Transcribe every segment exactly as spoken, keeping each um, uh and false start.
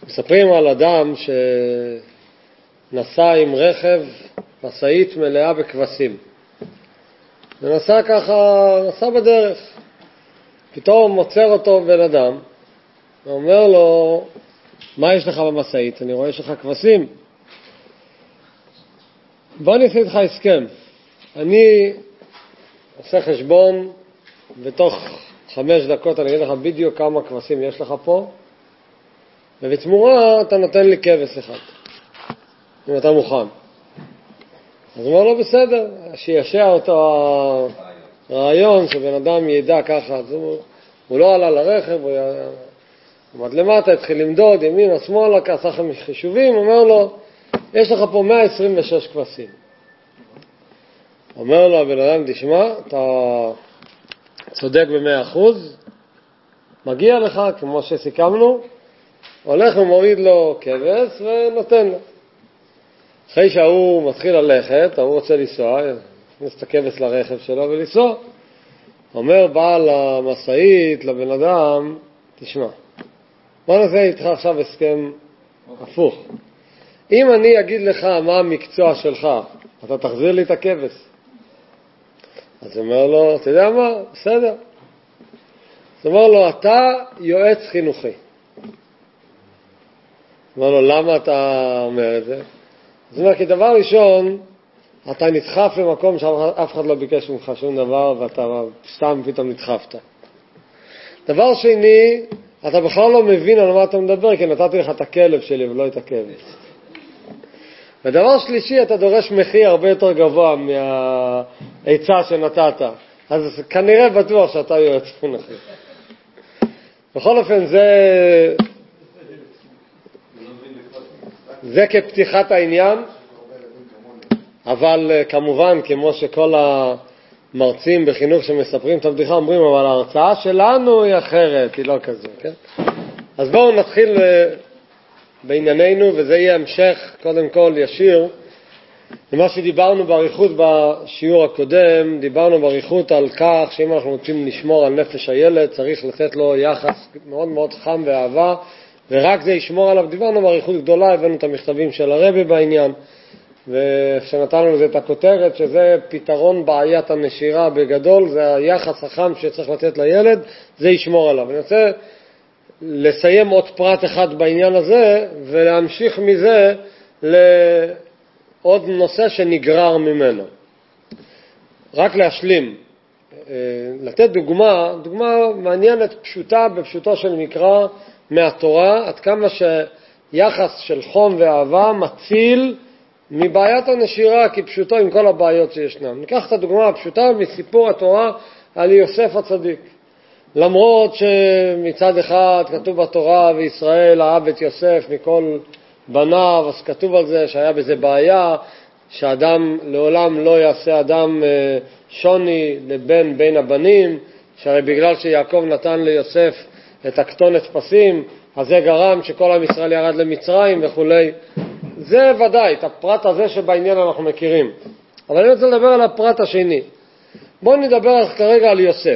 מספרים על אדם שנסע עם רכב, משאית מלאה בכבשים. ונסע ככה, נסע בדרך. פתאום מוצר אותו בן אדם, ואומר לו, מה יש לך במשאית? אני רואה שלך כבשים. בוא נעשה איתך הסכם. אני עושה חשבון, בתוך חמש דקות אני אגיד לך בדיוק כמה כבשים יש לך פה, ובתמורה אתה נותן לי כבש אחד, אם אתה מוכן. אז הוא אומר לו בסדר, שישע אותו הרעיון שבן אדם ידע ככה. אז הוא, הוא לא עלה לרכב, הוא עמד למטה, התחיל למדוד ימינה שמאלה, כעשה חישובים, אומר לו יש לך פה מאה עשרים ושש כבשים. אומר לו הבן אדם, תשמע, אתה צודק במאה אחוז, מגיע לך כמו שסיכמנו, הולך ומוריד לו כבש ונותן לו. אחרי שההוא מתחיל ללכת, ההוא רוצה לנסוע, נכנס את הכבש לרכב שלו ולנסוע. אומר בעל המשאית לבן אדם, תשמע, בוא נעשה איתך עכשיו הסכם הפוך. אם אני אגיד לך מה המקצוע שלך, אתה תחזיר לי את הכבש. אז הוא אומר לו, אתה יודע מה? בסדר. אז הוא אומר לו, אתה יועץ חינוכי. הוא אומר לו, למה אתה אומר את זה? אז הוא אומר, כי דבר ראשון, אתה נדחף למקום שאף אחד לא ביקש ממך שום דבר, ואתה סתם פתאום נדחפת. דבר שני, אתה בכלל לא מבין על מה אתה מדבר, כי נתתי לך את הכלב שלי ולא את הכבש. ודבר שלישי, אתה דורש מחיר הרבה יותר גבוה מהעצה שנתת. אז כנראה בטוח שאתה יועץ חינוכי. בכל אופן, זה זה כפתיחת העניין, אבל כמובן, כמו שכל המרצים בחינוך שמספרים את הבדיחה אומרים, אבל ההרצאה שלנו היא אחרת, היא לא כזו, כן? אז בואו נתחיל בענייננו, וזה יהיה המשך, קודם כל ישיר, למה שדיברנו בעריכות בשיעור הקודם. דיברנו בעריכות על כך שאם אנחנו רוצים לשמור על נפש הילד, צריך לתת לו יחס מאוד מאוד חם ואהבה, ורק זה ישמור עליו. דיברנו בעריכות גדולה, הבאנו את המכתבים של הרבי בעניין, ושנתנו לזה את הכותרת, שזה פתרון בעיית הנשירה בגדול, זה היחס החם שצריך לתת לילד, זה ישמור עליו. אני רוצה לסיים עוד פרט אחד בעניין הזה, ולהמשיך מזה לעוד נושא שנגרר ממנו. רק להשלים, לתת דוגמה, דוגמה מעניינת, פשוטה, בפשוטו של מקרא מהתורה, עד כמה שיחס של חום ואהבה מציל מבעיית הנשירה, כי פשוטו עם כל הבעיות שישנם. ניקח את הדוגמה הפשוטה מסיפור התורה על יוסף הצדיק. למרות שמצד אחד כתוב בתורה וישראל אהב את יוסף מכל בניו, אז כתוב על זה שהיה בזה בעיה, שאדם לעולם לא יעשה אדם שוני לבן בין הבנים, שהרי בגלל שיעקב נתן ליוסף את הכתונת פסים, אז זה גרם שכל עם ישראל ירד למצרים וכו'. זה ודאי, את הפרט הזה שבעניין אנחנו מכירים. אבל אני רוצה לדבר על הפרט השני. בואו נדבר כרגע על יוסף.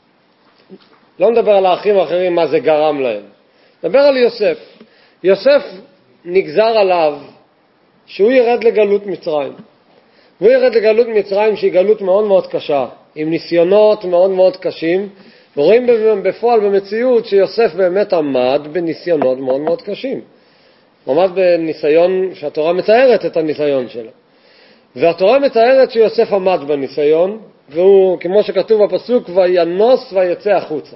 לא נדבר על האחים האחרים מה זה גרם להם. נדבר על יוסף. יוסף נגזר עליו שהוא ירד לגלות מצרים. הוא ירד לגלות מצרים שהיא גלות מאוד מאוד קשה, עם ניסיונות מאוד מאוד קשים, ורואים בפועל במציאות שיוסף באמת עמד בניסיונות מאוד מאוד קשים. הוא עמד בניסיון שהתורה מתארת את הניסיון שלו. והתורה מתארת שיוסף עמד בניסיון, והוא, כמו שכתוב בפסוק, וינוס ויצא החוצה.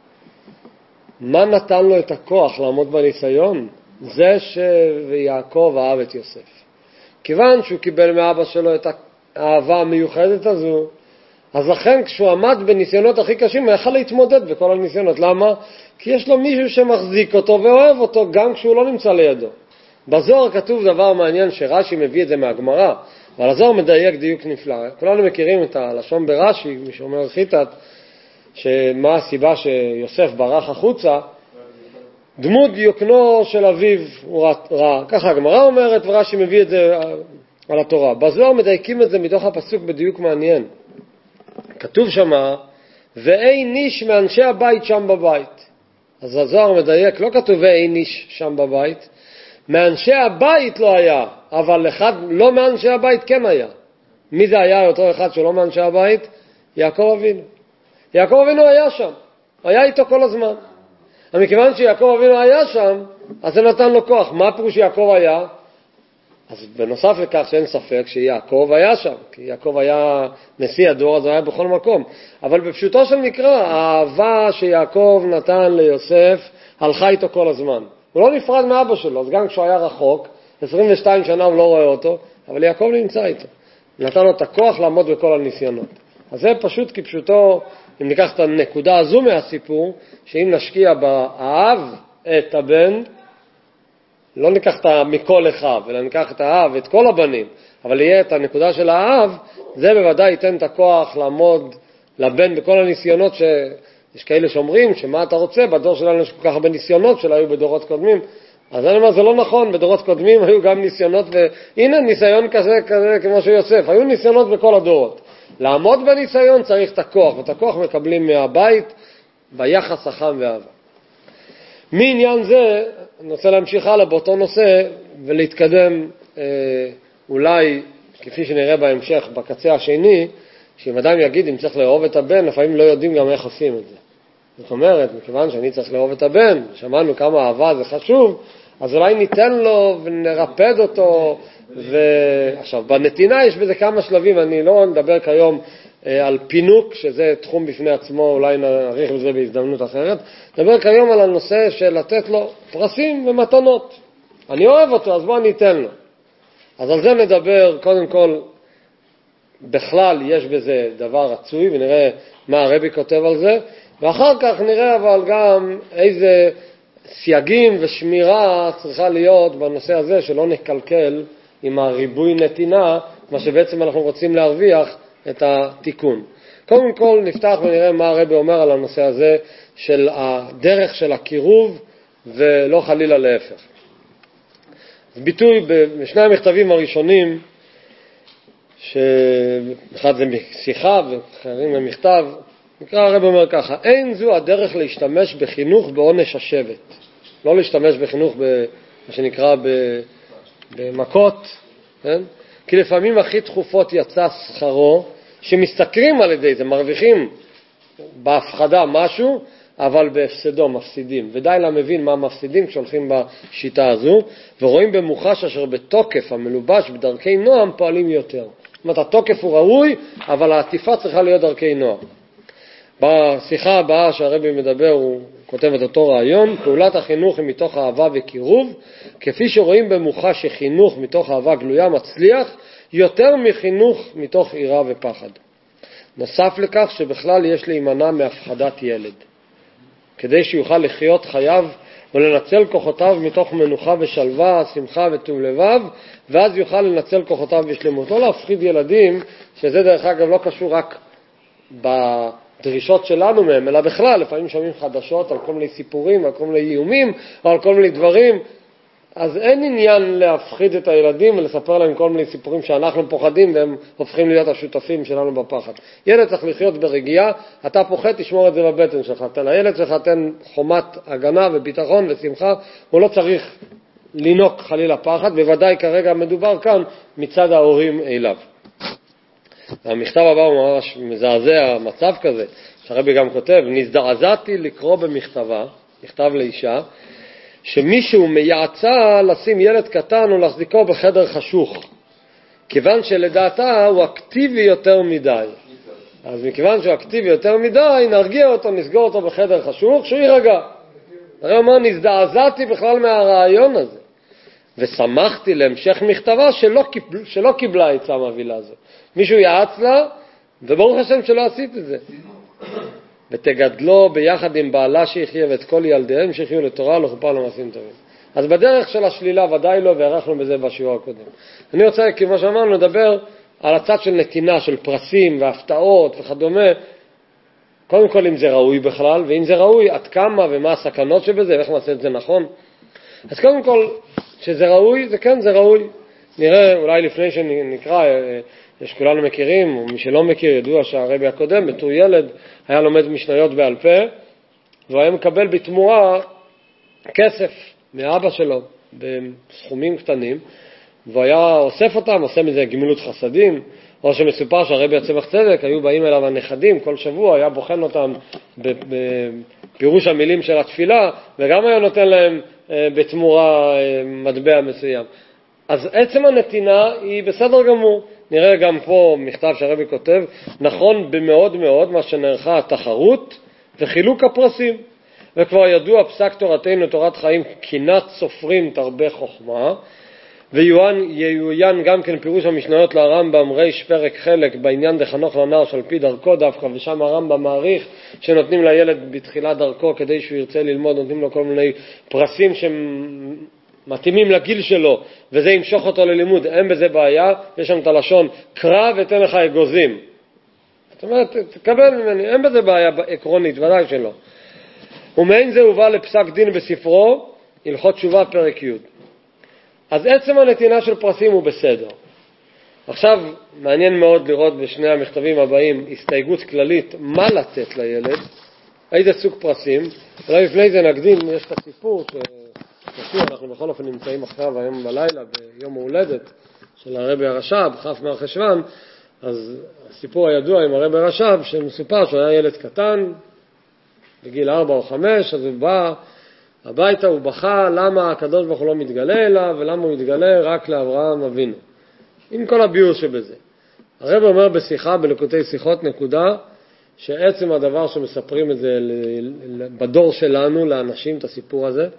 מה נתן לו את הכוח לעמוד בניסיון? זה שיעקב אהב את יוסף. כיוון שהוא קיבל מאבא שלו את האהבה המיוחדת הזו, אז לכן כשהוא עמד בניסיונות הכי קשים, הוא יכל להתמודד בכל הניסיונות. למה? כי יש לו מישהו שמחזיק אותו ואוהב אותו גם כשהוא לא נמצא לידו. בזוהר כתוב דבר מעניין שרש"י מביא את זה מהגמרא, אבל הזוהר מדייק דיוק נפלא. כולנו מכירים את הלשון ברש"י, מי שאומר חיטת, שמה הסיבה שיוסף ברח החוצה, דמות דיוקנו של אביו הוא רע. ככה הגמרא אומרת, ורש"י מביא את זה על התורה. בזוהר מדייקים את זה מתוך הפסוק בדיוק מעניין. כתוב שמה, ואין איש מאנשי הבית שם בבית. אז הזוהר מדייק, לא כתוב ואין איש שם בבית, מאנשי הבית לא היה, אבל אחד לא מאנשי הבית כן היה. מי זה היה אותו אחד שלא מאנשי הבית? יעקב אבינו. יעקב אבינו היה שם, היה איתו כל הזמן. מכיוון שיעקב אבינו היה שם, אז זה נתן לו כוח. מה פירוש שיעקב היה? אז בנוסף לכך שאין ספק שיעקב היה שם, כי יעקב היה נשיא הדור, אז הוא היה בכל מקום. אבל בפשוטו של מקרא, האהבה שיעקב נתן ליוסף הלכה איתו כל הזמן. הוא לא נפרד מאבא שלו, אז גם כשהוא היה רחוק, עשרים ושתיים שנה הוא לא רואה אותו, אבל יעקב נמצא איתו. נתן לו את הכוח לעמוד בכל הניסיונות. אז זה פשוט כפשוטו, אם ניקח את הנקודה הזו מהסיפור, שאם נשקיע באהב את הבן, לא ניקח את מכל אחיו, אלא ניקח את האהב, את כל הבנים, אבל יהיה את הנקודה של האהב, זה בוודאי ייתן את הכוח לעמוד לבן בכל הניסיונות, שיש כאלה שאומרים שמה אתה רוצה, בדור שלנו יש כל כך הרבה ניסיונות שלא היו בדורות קודמים, אז אני אומר, זה לא נכון, בדורות קודמים היו גם ניסיונות, והנה ניסיון כזה, כזה כמו שיוסף, היו ניסיונות בכל הדורות. לעמוד בניסיון צריך את הכוח, ואת הכוח מקבלים מהבית ביחס החם ואהבה. מעניין זה, אני רוצה להמשיך הלאה באותו נושא ולהתקדם אה, אולי, כפי שנראה בהמשך, בקצה השני, שאם אדם יגיד אם צריך לאהוב את הבן, לפעמים לא יודעים גם איך עושים את זה. זאת אומרת, מכיוון שאני צריך לאהוב את הבן, שמענו כמה אהבה זה חשוב, אז אולי ניתן לו ונרפד אותו. ועכשיו, בנתינה יש בזה כמה שלבים, אני לא נדבר כיום על פינוק, שזה תחום בפני עצמו, אולי נעריך בזה בהזדמנות אחרת. נדבר כיום על הנושא של לתת לו פרסים ומתנות. אני אוהב אותו, אז בוא אני אתן לו. אז על זה נדבר, קודם כל, בכלל יש בזה דבר רצוי, ונראה מה הרבי כותב על זה, ואחר כך נראה אבל גם איזה סייגים ושמירה צריכה להיות בנושא הזה, שלא נקלקל עם הריבוי נתינה, מה שבעצם אנחנו רוצים להרוויח את התיקון. קודם כל נפתח ונראה מה הרבי אומר על הנושא הזה של הדרך של הקירוב ולא חלילה להפך. ביטוי בשני המכתבים הראשונים, שאחד זה שיחה ואחרים במכתב, נקרא הרבי אומר ככה, אין זו הדרך להשתמש בחינוך בעונש השבט. לא להשתמש בחינוך במה שנקרא במכות, כן? כי לפעמים הכי תחופות יצא שכרו, שמסתכרים על ידי זה, מרוויחים בהפחדה משהו, אבל בהפסדו מפסידים. ודי לה מבין מה מפסידים כשהולכים בשיטה הזו, ורואים במוחש אשר בתוקף המלובש בדרכי נועם פועלים יותר. זאת אומרת, התוקף הוא ראוי, אבל העטיפה צריכה להיות דרכי נועם. בשיחה הבאה שהרבי מדבר, הוא כותב את אותו רעיון, פעולת החינוך היא מתוך אהבה וקירוב, כפי שרואים במוחש שחינוך מתוך אהבה גלויה מצליח, יותר מחינוך מתוך עירה ופחד. נוסף לכך שבכלל יש להימנע מהפחדת ילד, כדי שיוכל לחיות חייו ולנצל כוחותיו מתוך מנוחה ושלווה, שמחה וטוב לבב, ואז יוכל לנצל כוחותיו בשלמות. לא להפחיד ילדים, שזה דרך אגב לא קשור רק בדרישות שלנו מהם, אלא בכלל, לפעמים שומעים חדשות על כל מיני סיפורים, על כל מיני איומים, או על כל מיני דברים, אז אין עניין להפחיד את הילדים ולספר להם כל מיני סיפורים שאנחנו פוחדים והם הופכים להיות השותפים שלנו בפחד. ילד צריך לחיות ברגיעה, אתה פוחד, תשמור את זה בבטן שלך. תן הילד שלך, תן חומת הגנה וביטחון ושמחה, הוא לא צריך לינוק חלילה פחד, בוודאי כרגע מדובר כאן מצד ההורים אליו. המכתב הבא הוא ממש מזעזע, מצב כזה, שהרבי גם כותב, נזדעזעתי לקרוא במכתבה, מכתב לאישה, שמישהו מייעצה לשים ילד קטן או להחזיקו בחדר חשוך, כיוון שלדעתה הוא אקטיבי יותר מדי. אז מכיוון שהוא אקטיבי יותר מדי, נרגיע אותו, נסגור אותו בחדר חשוך, שהוא יירגע. הרי אומר, נזדעזעתי בכלל מהרעיון הזה, ושמחתי להמשך מכתבה שלא, קיבל, שלא קיבלה עצה מהמילה הזו. מישהו יעץ לה, וברוך השם שלא עשית את זה. ותגדלו ביחד עם בעלה שיחיה ואת כל ילדיהם שיחיו לתורה ולחופה למעשים טובים. אז בדרך של השלילה ודאי לא, וערכנו בזה בשיעור הקודם. אני רוצה, כמו שאמרנו, לדבר על הצד של נתינה, של פרסים והפתעות וכדומה. קודם כל אם זה ראוי בכלל, ואם זה ראוי עד כמה ומה הסכנות שבזה, ואיך נעשה את זה נכון. אז קודם כל, שזה ראוי, זה כן, זה ראוי. נראה, אולי לפני שנקרא, יש כולנו מכירים, או מי שלא מכיר, ידוע שהרבי הקודם, בתור ילד, היה לומד משניות בעל פה, והוא היה מקבל בתמורה כסף מאבא שלו בסכומים קטנים, והוא היה אוסף אותם, עושה מזה גמילות חסדים, או שמסופר שהרבי הצמח צדק, היו באים אליו הנכדים כל שבוע, היה בוחן אותם בפירוש המילים של התפילה, וגם היה נותן להם בתמורה מטבע מסוים. אז עצם הנתינה היא בסדר גמור. נראה גם פה מכתב שהרבי כותב, נכון במאוד מאוד מה שנערכה התחרות וחילוק הפרסים. וכבר ידוע פסק תורתנו, תורת חיים, קינת סופרים תרבה חוכמה, ויועיין גם כן פירוש המשניות לרמב"ם ריש פרק חלק בעניין דחנוך לנער שעל פי דרכו דווקא, ושם הרמב"ם מעריך שנותנים לילד בתחילת דרכו כדי שהוא ירצה ללמוד, נותנים לו כל מיני פרסים שמתאימים לגיל שלו, וזה ימשוך אותו ללימוד, אין בזה בעיה. יש שם את הלשון קרא ותן לך אגוזים, זאת אומרת תקבל ממני, אין בזה בעיה עקרונית, ודאי שלא. ומעין זה הובא לפסק דין בספרו הלכות תשובה פרק י'. אז עצם הנתינה של פרסים הוא בסדר. עכשיו מעניין מאוד לראות בשני המכתבים הבאים הסתייגות כללית מה לתת לילד, איזה סוג פרסים. אולי לפני זה נקדים, יש את הסיפור שחשוב, אנחנו בכל אופן נמצאים עכשיו היום בלילה ביום ההולדת של הרבי הרש"ב, כ' מרחשוון. אז הסיפור הידוע עם הרבי הרש"ב שמסופר שהוא היה ילד קטן בגיל ארבע או חמש, אז הוא בא הביתה, הוא בכה למה הקדוש ברוך הוא לא מתגלה אליו, ולמה הוא מתגלה רק לאברהם אבינו, עם כל הביור שבזה. הרב אומר בשיחה, בליקוטי שיחות, נקודה, שעצם הדבר שמספרים את זה בדור שלנו, לאנשים את הסיפור הזה,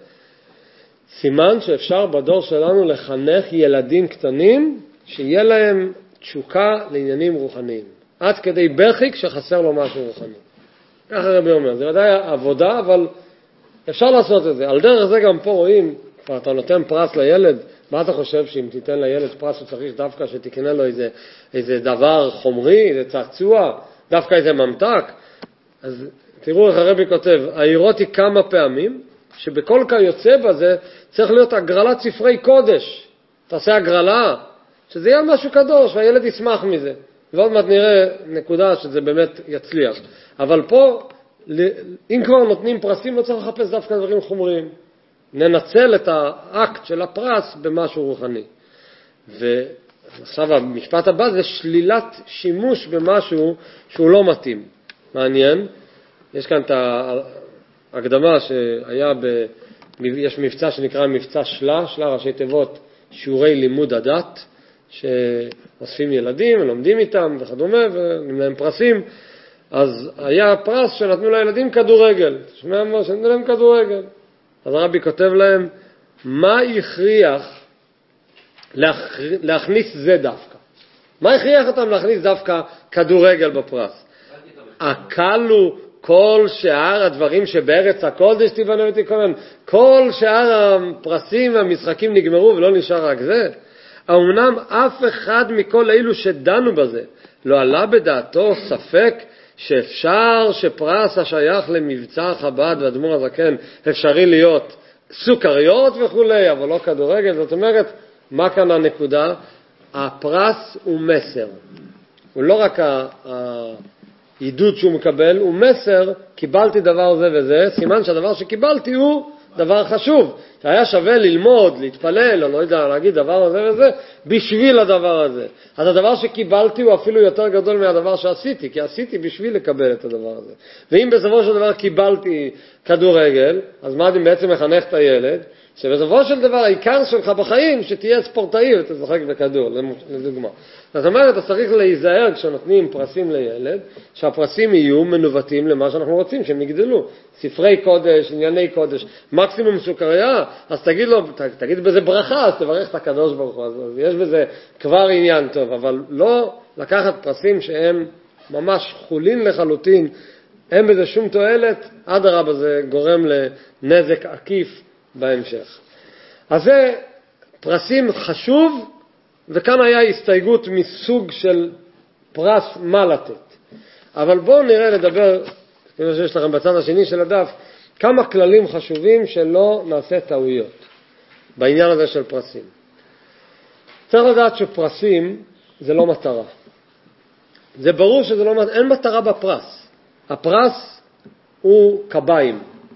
סימן שאפשר בדור שלנו לחנך ילדים קטנים, שיהיה להם תשוקה לעניינים רוחניים. עד כדי בכי כשחסר לו משהו רוחני. ככה הרב אומר, זה ודאי עבודה, אבל אפשר לעשות את זה. על דרך זה גם פה רואים, כבר אתה נותן פרס לילד, מה אתה חושב שאם תיתן לילד פרס הוא צריך דווקא שתקנה לו איזה, איזה דבר חומרי, איזה צעצוע, דווקא איזה ממתק? אז תראו איך הרבי כותב, העירותי כמה פעמים, שבכל כיוצא בזה צריך להיות הגרלת ספרי קודש. תעשה הגרלה, שזה יהיה משהו קדוש והילד ישמח מזה. ועוד מעט נראה נקודה שזה באמת יצליח. אבל פה, אם כבר נותנים פרסים, לא צריך לחפש דווקא דברים חומריים. ננצל את האקט של הפרס במשהו רוחני. ועכשיו המשפט הבא זה שלילת שימוש במשהו שהוא לא מתאים. מעניין. יש כאן את ההקדמה שהיה, ב... יש מבצע שנקרא מבצע שלה, שלה ראשי תיבות, שיעורי לימוד הדת, שאוספים ילדים, לומדים איתם וכדומה, ונותנים להם פרסים. אז היה פרס שנתנו לילדים כדורגל. תשמע מה, שנתנו להם כדורגל. אז הרבי כותב להם, מה הכריח להכניס זה דווקא? מה הכריח אותם להכניס דווקא כדורגל בפרס? הקלו כל שאר הדברים שבארץ הקודש תיבנה ותיכונן, כל שאר הפרסים והמשחקים נגמרו ולא נשאר רק זה. אמנם אף אחד מכל אלו שדנו בזה לא עלה בדעתו ספק שאפשר שפרס השייך למבצע חב"ד והאדמו"ר הזקן אפשרי להיות סוכריות וכולי, אבל לא כדורגל. זאת אומרת, מה כאן הנקודה? הפרס הוא מסר. הוא לא רק העידוד שהוא מקבל, הוא מסר, קיבלתי דבר זה וזה, סימן שהדבר שקיבלתי הוא דבר חשוב. שהיה שווה ללמוד, להתפלל, או לא יודע, להגיד דבר הזה וזה, בשביל הדבר הזה. אז הדבר שקיבלתי הוא אפילו יותר גדול מהדבר שעשיתי, כי עשיתי בשביל לקבל את הדבר הזה. ואם בסופו של דבר קיבלתי כדורגל, אז מה אני בעצם מחנך את הילד? שבסופו של דבר העיקר שלך בחיים שתהיה ספורטאי ותשחק בכדור, לדוגמה. זאת אומרת, אתה צריך להיזהר כשנותנים פרסים לילד, שהפרסים יהיו מנווטים למה שאנחנו רוצים, שהם יגדלו. ספרי קודש, ענייני קודש, מקסימום סוכריה, אז תגיד לו, תגיד בזה ברכה, אז תברך את הקדוש ברוך הוא. אז יש בזה כבר עניין טוב, אבל לא לקחת פרסים שהם ממש חולין לחלוטין, אין בזה שום תועלת, אדרבה זה גורם לנזק עקיף בהמשך. אז זה פרסים חשוב, וכאן היה הסתייגות מסוג של פרס מה לתת. אבל בואו נראה לדבר, כמו שיש לכם בצד השני של הדף, כמה כללים חשובים שלא נעשה טעויות בעניין הזה של פרסים. צריך לדעת שפרסים זה לא מטרה. זה ברור שזה לא מטרה, אין מטרה בפרס. הפרס הוא קביים,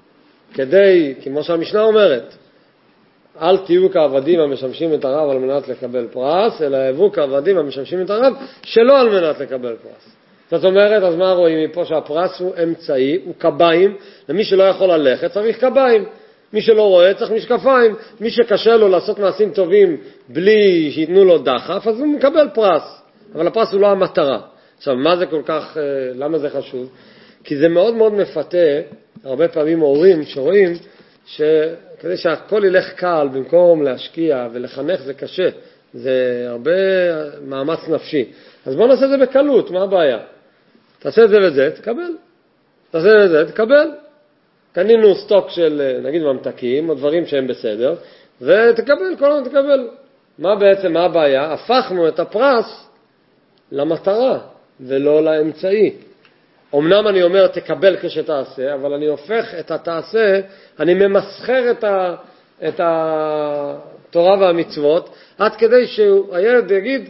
כדי, כמו שהמשנה אומרת, אל תהיו כעבדים המשמשים את הרב על מנת לקבל פרס, אלא הבו כעבדים המשמשים את הרב שלא על מנת לקבל פרס. זאת אומרת, אז מה רואים מפה? שהפרס הוא אמצעי, הוא קביים, למי שלא יכול ללכת צריך קביים, מי שלא רואה צריך משקפיים, מי שקשה לו לעשות מעשים טובים בלי שיתנו לו דחף, אז הוא מקבל פרס, אבל הפרס הוא לא המטרה. עכשיו, מה זה כל כך, למה זה חשוב? כי זה מאוד מאוד מפתה, הרבה פעמים הורים שרואים, שכדי שהכל ילך קל, במקום להשקיע ולחנך זה קשה, זה הרבה מאמץ נפשי. אז בוא נעשה את זה בקלות, מה הבעיה? תעשה את זה וזה, תקבל. תעשה את זה, תקבל. קנינו סטוק של, נגיד, ממתקים, או דברים שהם בסדר, ותקבל, כל הזמן תקבל. מה בעצם, מה הבעיה? הפכנו את הפרס למטרה, ולא לאמצעי. אמנם אני אומר, תקבל כשתעשה, אבל אני הופך את התעשה, אני ממסחר את, ה, את התורה והמצוות, עד כדי שהילד יגיד,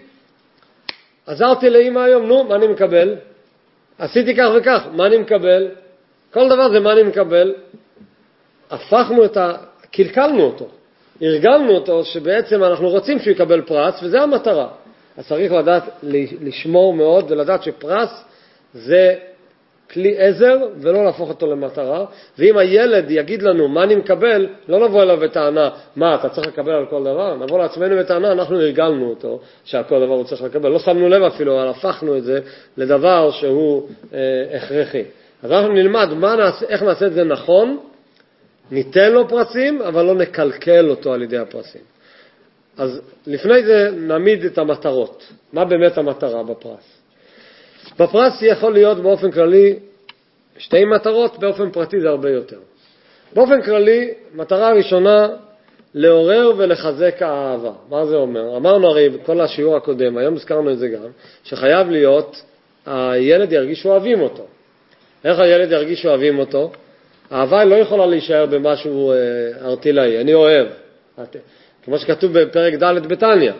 עזרתי לאמא היום, נו, מה אני מקבל? עשיתי כך וכך, מה אני מקבל? כל דבר זה מה אני מקבל. הפכנו את ה... קלקלנו אותו. הרגלנו אותו שבעצם אנחנו רוצים שהוא יקבל פרס, וזה המטרה. אז צריך לדעת לשמור מאוד ולדעת שפרס זה כלי עזר ולא להפוך אותו למטרה. ואם הילד יגיד לנו מה אני מקבל, לא נבוא אליו בטענה, מה אתה צריך לקבל על כל דבר? נבוא לעצמנו בטענה, אנחנו הרגלנו אותו שעל כל דבר הוא צריך לקבל. לא שמנו לב אפילו, אבל הפכנו את זה לדבר שהוא אה, הכרחי. אז אנחנו נלמד מה נעשה, איך נעשה את זה נכון, ניתן לו פרסים, אבל לא נקלקל אותו על ידי הפרסים. אז לפני זה נעמיד את המטרות. מה באמת המטרה בפרס? בפרס יכול להיות באופן כללי שתי מטרות, באופן פרטי זה הרבה יותר. באופן כללי, מטרה ראשונה, לעורר ולחזק האהבה. מה זה אומר? אמרנו הרי בכל השיעור הקודם, היום הזכרנו את זה גם, שחייב להיות, הילד ירגיש שאוהבים אותו. איך הילד ירגיש שאוהבים אותו? האהבה לא יכולה להישאר במשהו ארטילאי, אני אוהב. כמו שכתוב בפרק ד' בתניא.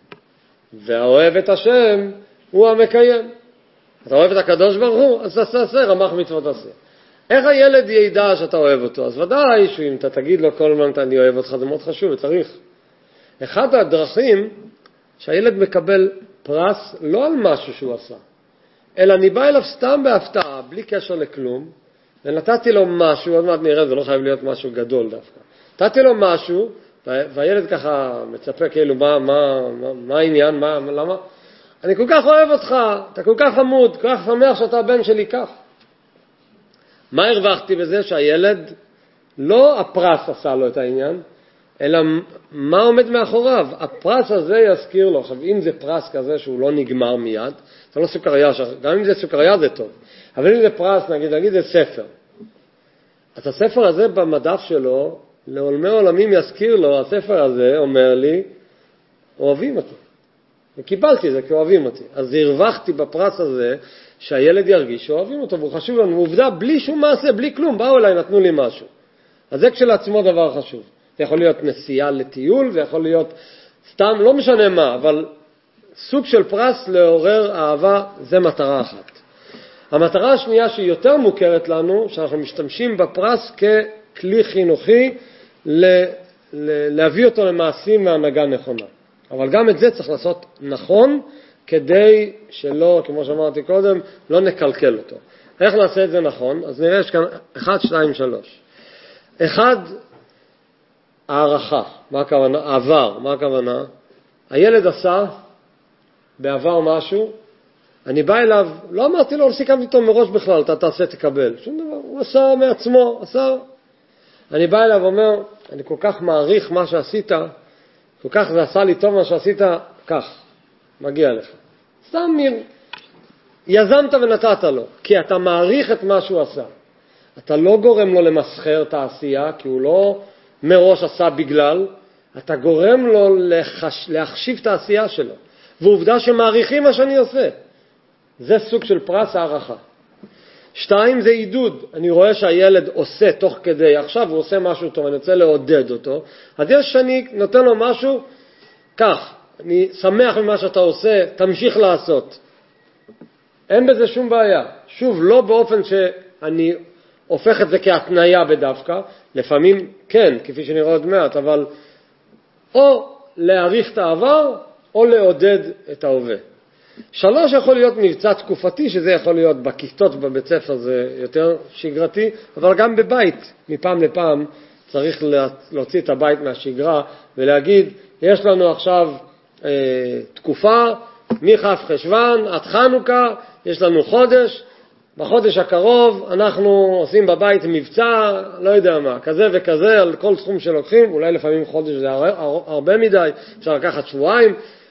והאוהב את השם הוא המקיים. אתה אוהב את הקדוש ברוך הוא, אז תעשה, תעשה, רמח מצוות תעשה. איך הילד ידע שאתה אוהב אותו? אז ודאי שאם אתה תגיד לו כל הזמן אני אוהב אותך, זה מאוד חשוב וצריך. אחד הדרכים שהילד מקבל פרס לא על משהו שהוא עשה, אלא אני בא אליו סתם בהפתעה, בלי קשר לכלום, ונתתי לו משהו, עוד מעט נראה, זה לא חייב להיות משהו גדול דווקא. נתתי לו משהו, והילד ככה מצפה כאילו, מה, מה, מה, מה העניין, מה, למה? אני כל כך אוהב אותך, אתה כל כך חמוד, כל כך שמח שאתה הבן שלי כך. מה הרווחתי בזה? שהילד, לא הפרס עשה לו את העניין, אלא מה עומד מאחוריו. הפרס הזה יזכיר לו. עכשיו, אם זה פרס כזה שהוא לא נגמר מיד, זה לא סוכריה, גם אם זה סוכריה זה טוב. אבל אם זה פרס, נגיד, נגיד זה ספר. אז הספר הזה במדף שלו, לעולמי עולמים יזכיר לו, הספר הזה אומר לי, אוהבים אותי. וקיבלתי זה כי אוהבים אותי. אז הרווחתי בפרס הזה שהילד ירגיש שאוהבים אותו, והוא חשוב לנו. עובדה, בלי שום מעשה, בלי כלום, באו אליי, נתנו לי משהו. אז זה כשלעצמו דבר חשוב. זה יכול להיות נסיעה לטיול, זה יכול להיות סתם, לא משנה מה, אבל סוג של פרס לעורר אהבה, זה מטרה אחת. המטרה השנייה שהיא יותר מוכרת לנו, שאנחנו משתמשים בפרס ככלי חינוכי ל- ל- להביא אותו למעשים והנהגה נכונה. אבל גם את זה צריך לעשות נכון, כדי שלא, כמו שאמרתי קודם, לא נקלקל אותו. איך נעשה את זה נכון? אז נראה שכאן אחד, שתיים, שלוש. אחד, הערכה. מה הכוונה? עבר. מה הכוונה? הילד עשה בעבר משהו, אני בא אליו, לא אמרתי לו, לא סיכמתי איתו מראש בכלל, אתה תעשה, תקבל. שום דבר, הוא עשה מעצמו, עשה. אני בא אליו ואומר, אני כל כך מעריך מה שעשית, כל כך זה עשה לי טוב מה שעשית, כך, מגיע לך. סתם מיר, יזמת ונתת לו, כי אתה מעריך את מה שהוא עשה. אתה לא גורם לו למסחר את העשייה, כי הוא לא מראש עשה בגלל, אתה גורם לו לחש, להחשיב את העשייה שלו. ועובדה שמעריכים מה שאני עושה. זה סוג של פרס הערכה. שתיים, זה עידוד. אני רואה שהילד עושה תוך כדי, עכשיו הוא עושה משהו טוב, אני רוצה לעודד אותו. אז יש שאני נותן לו משהו, כך, אני שמח ממה שאתה עושה, תמשיך לעשות. אין בזה שום בעיה. שוב, לא באופן שאני הופך את זה כהתניה בדווקא, לפעמים כן, כפי שנראה עוד מעט, אבל או להעריך את העבר, או לעודד את ההווה. שלוש יכול להיות מבצע תקופתי, שזה יכול להיות בכיתות בבית ספר, זה יותר שגרתי, אבל גם בבית, מפעם לפעם צריך להוציא את הבית מהשגרה, ולהגיד, יש לנו עכשיו אה, תקופה, מכף חשוון עד חנוכה, יש לנו חודש, בחודש הקרוב אנחנו עושים בבית מבצע, לא יודע מה, כזה וכזה, על כל סכום שלוקחים, אולי לפעמים חודש זה הרבה מדי, אפשר לקחת שבועיים,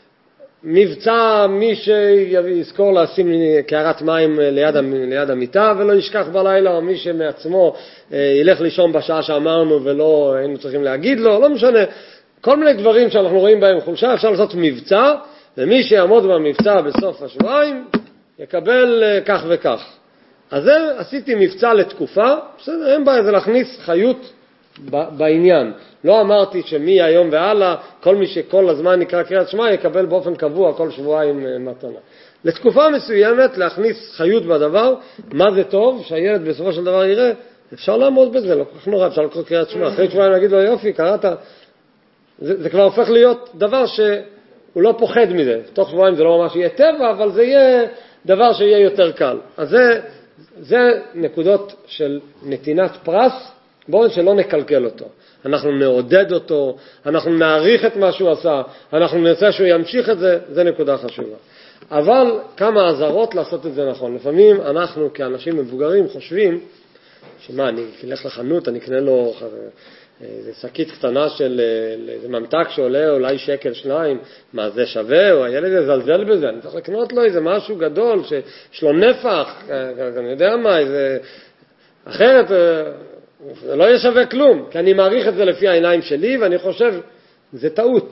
מבצע, מי שיזכור לשים קערת מים ליד, ליד המיטה ולא ישכח בלילה, או מי שמעצמו ילך לישון בשעה שאמרנו ולא היינו צריכים להגיד לו, לא משנה, כל מיני דברים שאנחנו רואים בהם חולשה, אפשר לעשות מבצע, ומי שיעמוד במבצע בסוף השבועיים יקבל כך וכך. אז זה עשיתי מבצע לתקופה, בסדר, אין בעיה, זה להכניס חיות בעניין. לא אמרתי שמי היום והלאה, כל מי שכל הזמן נקרא קריאת שמע יקבל באופן קבוע כל שבועיים מתנה. לתקופה מסוימת להכניס חיות בדבר, מה זה טוב, שהילד בסופו של דבר יראה, אפשר לעמוד בזה, לא כל כך נורא, אפשר לקרוא קריאת שמע. אחרי שבועיים להגיד לו יופי, קראת, זה, זה כבר הופך להיות דבר שהוא לא פוחד מזה. תוך שבועיים זה לא ממש יהיה טבע, אבל זה יהיה דבר שיהיה יותר קל. אז זה, זה נקודות של נתינת פרס, בואו שלא נקלקל אותו. אנחנו נעודד אותו, אנחנו נעריך את מה שהוא עשה, אנחנו נרצה שהוא ימשיך את זה, זה נקודה חשובה. אבל כמה עזרות לעשות את זה נכון. לפעמים אנחנו כאנשים מבוגרים חושבים, שמה, אני אלך לחנות, אני אקנה לו איזה שקית קטנה של איזה ממתק שעולה אולי שקל שניים, מה זה שווה, או הילד יזלזל בזה, אני צריך לקנות לו איזה משהו גדול, שיש לו נפח, אני יודע מה, איזה אחרת, זה לא יהיה שווה כלום, כי אני מעריך את זה לפי העיניים שלי, ואני חושב, זה טעות.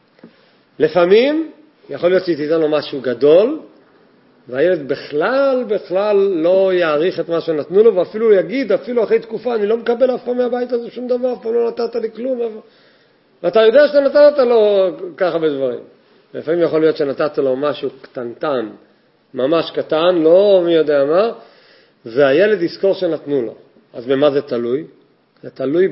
לפעמים, יכול להיות שתיתן לו משהו גדול, והילד בכלל, בכלל לא יעריך את מה שנתנו לו, ואפילו יגיד, אפילו אחרי תקופה, אני לא מקבל אף פעם מהבית הזה שום דבר, אף פעם לא נתת לי כלום. ואתה יודע שאתה נתת לו ככה בדברים. לפעמים יכול להיות שנתת לו משהו קטנטן, ממש קטן, לא מי יודע מה, והילד יזכור שנתנו לו. אז במה זה תלוי? זה תלוי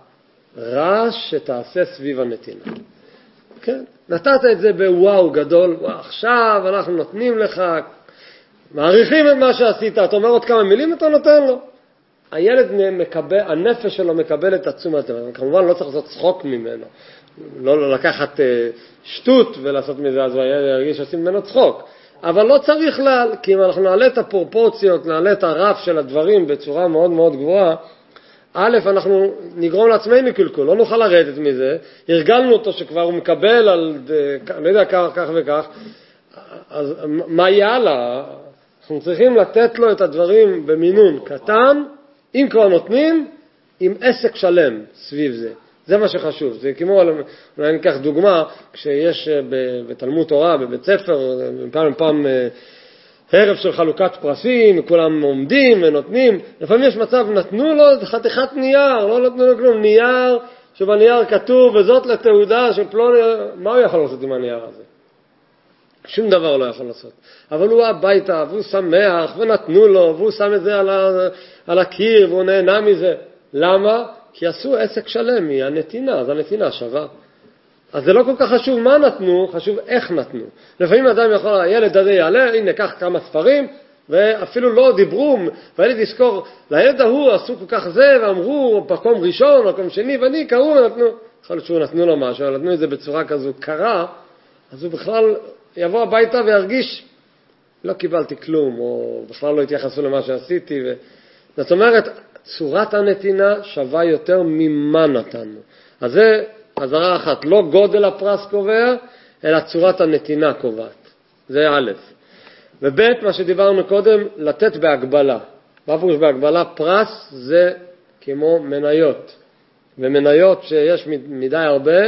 ברעש שתעשה סביב הנתינה. כן? נתת את זה בוואו גדול, וואו, עכשיו אנחנו נותנים לך, מעריכים את מה שעשית, אתה אומר עוד כמה מילים, אתה נותן לו. הילד מקבל, הנפש שלו מקבל את התשומת לב, כמובן לא צריך לעשות צחוק ממנו, לא לקחת שטות ולעשות מזה, אז הילד ירגיש שעושים ממנו צחוק. אבל לא צריך לה, כי אם אנחנו נעלה את הפרופורציות, נעלה את הרף של הדברים בצורה מאוד מאוד גבוהה, א', אנחנו נגרום לעצמנו קלקול, לא נוכל לרדת מזה, הרגלנו אותו שכבר הוא מקבל על, לא יודע, כך, כך וכך, אז מה יהיה הלאה? אנחנו צריכים לתת לו את הדברים במינון קטן, אם כבר נותנים, עם עסק שלם סביב זה. זה מה שחשוב. זה כמו, אולי ניקח דוגמה, כשיש בתלמוד תורה, בבית ספר, פעם פעם ערב של חלוקת פרסים, כולם עומדים ונותנים, לפעמים יש מצב, נתנו לו חתיכת נייר, לא נתנו לו כלום, נייר שבנייר כתוב, וזאת לתעודה של פלוני, מה הוא יכול לעשות עם הנייר הזה? שום דבר לא יכול לעשות. אבל הוא הביתה, והוא שמח, ונתנו לו, והוא שם את זה על, ה, על הקיר, והוא נהנה מזה. למה? כי עשו עסק שלם מהנתינה, אז הנתינה שווה. אז זה לא כל כך חשוב מה נתנו, חשוב איך נתנו. לפעמים אדם יכול, הילד הזה יעלה, הנה, קח כמה ספרים, ואפילו לא דיברו, והילד יזכור, לילד ההוא עשו כל כך זה, ואמרו, מקום ראשון, מקום שני, ואני קראו ונתנו. יכול להיות שהוא נתנו לו משהו, אבל נתנו את זה בצורה כזו קרה, אז הוא בכלל יבוא הביתה וירגיש, לא קיבלתי כלום, או בכלל לא התייחסו למה שעשיתי. ו... זאת אומרת, צורת הנתינה שווה יותר ממה נתנו. אז זה הזרה אחת, לא גודל הפרס קובע, אלא צורת הנתינה קובעת. זה א'. וב', מה שדיברנו קודם, לתת בהגבלה. מה פירוש בהגבלה? פרס זה כמו מניות. ומניות שיש מדי הרבה,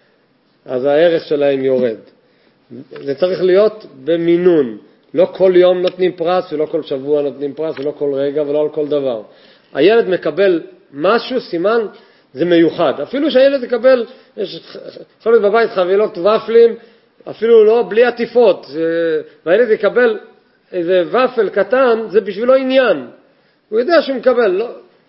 אז הערך שלהם יורד. זה צריך להיות במינון. לא כל יום נותנים פרס, ולא כל שבוע נותנים פרס, ולא כל רגע, ולא על כל דבר. הילד מקבל משהו, סימן, זה מיוחד. אפילו שהילד יקבל, יש יכול להיות בבית חבילות ופלים, אפילו לא בלי עטיפות, והילד יקבל איזה ופל קטן, זה בשבילו עניין. הוא יודע שהוא מקבל, לא,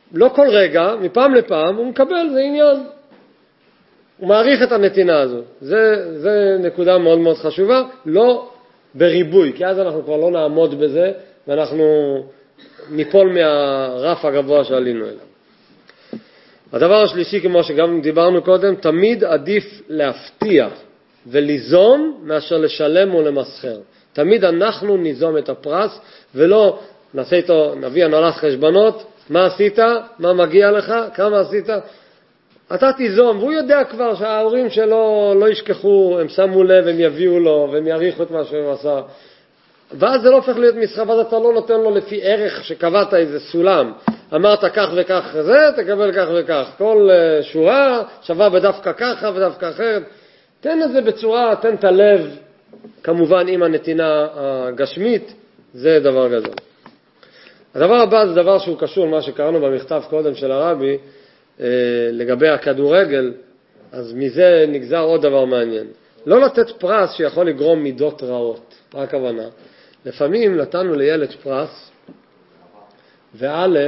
לא כל רגע, מפעם לפעם, הוא מקבל, זה עניין. הוא מעריך את הנתינה הזו. זה, זה נקודה מאוד מאוד חשובה, לא בריבוי, כי אז אנחנו כבר לא נעמוד בזה, ואנחנו ניפול מהרף הגבוה שעלינו אליו. הדבר השלישי, כמו שגם דיברנו קודם, תמיד עדיף להפתיע וליזום מאשר לשלם או למסחר. תמיד אנחנו ניזום את הפרס, ולא נעשה איתו, נביא הנהלת חשבונות, מה עשית, מה מגיע לך, כמה עשית. אתה תיזום, והוא יודע כבר שההורים שלו לא ישכחו, הם שמו לב, הם יביאו לו, והם יעריכו את מה שהוא עשה. ואז זה לא הופך להיות מסחר, ואז אתה לא נותן לו לפי ערך שקבעת איזה סולם. אמרת כך וכך זה, תקבל כך וכך. כל שורה שווה בדווקא ככה ודווקא אחרת. תן את זה בצורה, תן את הלב, כמובן עם הנתינה הגשמית, זה דבר גדול. הדבר הבא זה דבר שהוא קשור למה שקראנו במכתב קודם של הרבי, לגבי הכדורגל, אז מזה נגזר עוד דבר מעניין. לא לתת פרס שיכול לגרום מידות רעות. מה הכוונה? לפעמים נתנו לילד פרס, וא'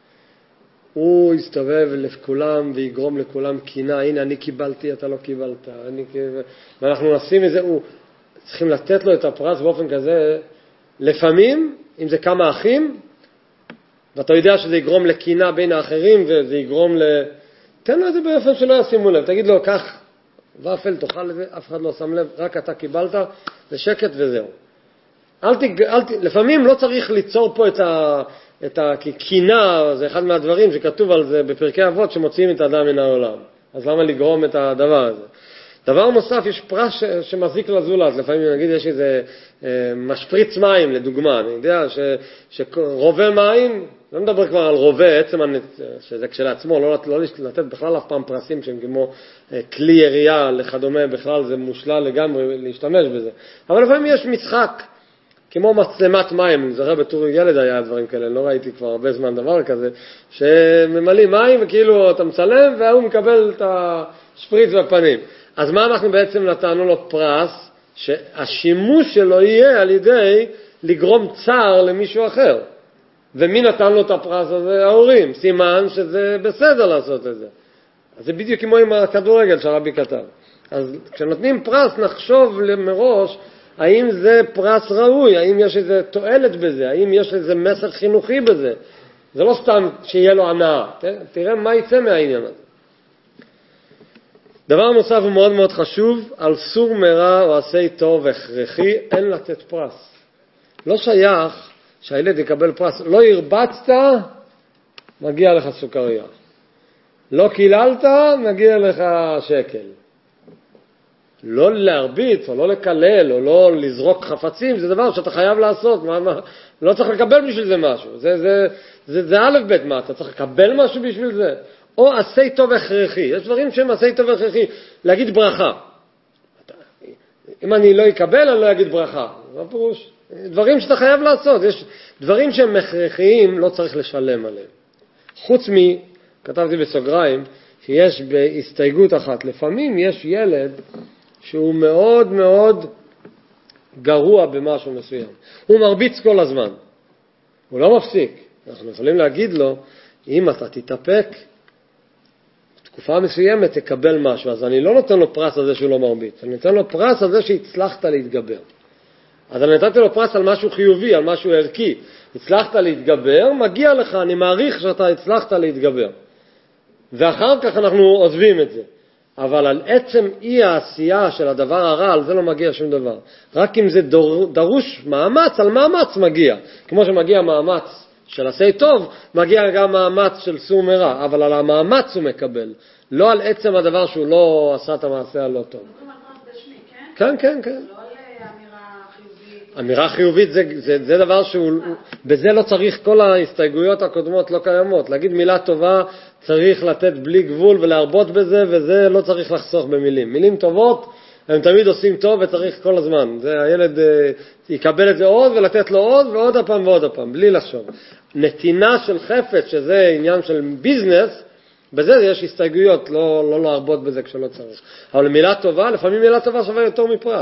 הוא יסתובב לכולם ויגרום לכולם קינה, הנה אני קיבלתי, אתה לא קיבלת, אני... ואנחנו נשים את זה, הוא... צריכים לתת לו את הפרס באופן כזה, לפעמים, אם זה כמה אחים, ואתה יודע שזה יגרום לקינה בין האחרים, וזה יגרום ל... תן לו את זה באופן שלא ישימו לב, תגיד לו, קח ואפל, תאכל לזה, אף אחד לא שם לב, רק אתה קיבלת, זה שקט וזהו. אל ת... אל ת... לפעמים לא צריך ליצור פה את ה... את הקינה, זה אחד מהדברים שכתוב על זה בפרקי אבות, שמוציאים את האדם מן העולם. אז למה לגרום את הדבר הזה? דבר נוסף, יש פרס ש... שמזיק לזולת. לפעמים נגיד יש איזה אה, משפריץ מים, לדוגמה. אני יודע ש... שרובה מים, לא מדבר כבר על רובה, עצם הנ... שזה כשלעצמו, לא, לא לתת בכלל אף פעם פרסים שהם כמו אה, כלי ירייה לכדומה, בכלל זה מושלל לגמרי להשתמש בזה. אבל לפעמים יש משחק, כמו מצלמת מים, אני זוכר בתור ילד היה דברים כאלה, לא ראיתי כבר הרבה זמן דבר כזה, שממלאים מים וכאילו אתה מצלם והוא מקבל את השפריץ בפנים. אז מה אנחנו בעצם נתנו לו פרס? שהשימוש שלו יהיה על ידי לגרום צער למישהו אחר. ומי נתן לו את הפרס הזה? ההורים. סימן שזה בסדר לעשות את זה. אז זה בדיוק כמו עם הכדורגל שהרבי כתב. אז כשנותנים פרס נחשוב מראש, האם זה פרס ראוי? האם יש איזו תועלת בזה? האם יש איזה מסר חינוכי בזה? זה לא סתם שיהיה לו הנאה. תראה מה יצא מהעניין הזה. דבר נוסף הוא מאוד מאוד חשוב, על סור מרע או עשה טוב הכרחי, אין לתת פרס. לא שייך שהילד יקבל פרס. לא הרבצת, מגיע לך סוכריה. לא קיללת, מגיע לך שקל. לא להרביץ, או לא לקלל, או לא לזרוק חפצים, זה דבר שאתה חייב לעשות. מה, מה, לא צריך לקבל בשביל זה משהו. זה, זה, זה, זה א' ב' מה, אתה צריך לקבל משהו בשביל זה. או עשי טוב הכרחי. יש דברים שהם עשי טוב הכרחי. להגיד ברכה. אם אני לא אקבל, אני לא אגיד ברכה. זה פירוש. דברים שאתה חייב לעשות. יש דברים שהם הכרחיים, לא צריך לשלם עליהם. חוץ מ, כתבתי בסוגריים, שיש בהסתייגות אחת. לפעמים יש ילד שהוא מאוד מאוד גרוע במשהו מסוים. הוא מרביץ כל הזמן. הוא לא מפסיק. אנחנו יכולים להגיד לו, אם אתה תתאפק, תקופה מסוימת תקבל משהו. אז אני לא נותן לו פרס על זה שהוא לא מרביץ. אני נותן לו פרס על זה שהצלחת להתגבר. אז אני נתתי לו פרס על משהו חיובי, על משהו ערכי. הצלחת להתגבר, מגיע לך, אני מעריך שאתה הצלחת להתגבר. ואחר כך אנחנו עוזבים את זה. אבל על עצם אי העשייה של הדבר הרע, על זה לא מגיע שום דבר. רק אם זה דור, דרוש מאמץ, על מאמץ מגיע. כמו שמגיע מאמץ של עשה טוב, מגיע גם מאמץ של סור מרע. אבל על המאמץ הוא מקבל. לא על עצם הדבר שהוא לא עשה את המעשה הלא טוב. כן, כן, כן. לא על אמירה חיובית. אמירה חיובית זה, זה, זה דבר שהוא, בזה לא צריך, כל ההסתייגויות הקודמות לא קיימות. להגיד מילה טובה, צריך לתת בלי גבול ולהרבות בזה, וזה לא צריך לחסוך במילים. מילים טובות, הם תמיד עושים טוב וצריך כל הזמן. זה הילד יקבל את זה עוד ולתת לו עוד ועוד הפעם ועוד הפעם, בלי לחשוב. נתינה של חפץ, שזה עניין של ביזנס, בזה יש הסתייגויות, לא, לא להרבות בזה כשלא צריך. אבל מילה טובה, לפעמים מילה טובה שווה יותר מפרס.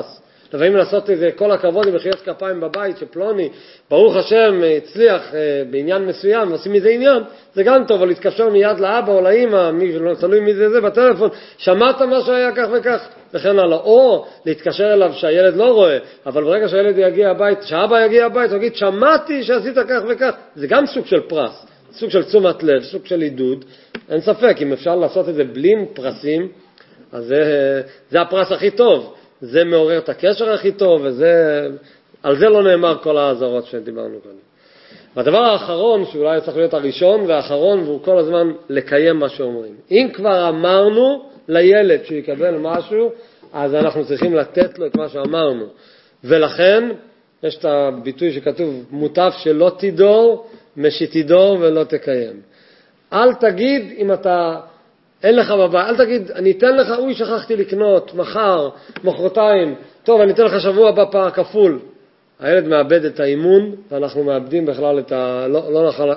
לפעמים לעשות איזה כל הכבוד עם מחיית כפיים בבית, שפלוני, ברוך השם, הצליח בעניין מסוים, עושים מזה עניין, זה גם טוב, אבל להתקשר מיד לאבא או לאמא, מי לא תלוי מי זה זה, בטלפון, שמעת מה שהיה כך וכך, וכן הלאה, או להתקשר אליו שהילד לא רואה, אבל ברגע שהילד יגיע הבית, שהאבא יגיע הבית, הוא יגיד, שמעתי שעשית כך וכך, זה גם סוג של פרס, סוג של תשומת לב, סוג של עידוד, אין ספק, אם אפשר לעשות את זה בלי פרסים, אז זה, זה הפרס הכי טוב, זה מעורר את הקשר הכי טוב, וזה, על זה לא נאמר כל האזהרות שדיברנו כאן. והדבר האחרון, שאולי צריך להיות הראשון והאחרון, והוא כל הזמן לקיים מה שאומרים. אם כבר אמרנו לילד שהוא יקבל משהו, אז אנחנו צריכים לתת לו את מה שאמרנו. ולכן, יש את הביטוי שכתוב, מוטב שלא תדור, משתדור ולא תקיים. אל תגיד אם אתה, אין לך בבית, אל תגיד, אני אתן לך, אוי שכחתי לקנות, מחר, מחרתיים, טוב, אני אתן לך שבוע הבא פעם כפול. הילד מאבד את האימון, ואנחנו מאבדים בכלל את ה... לא, לא, נוכל...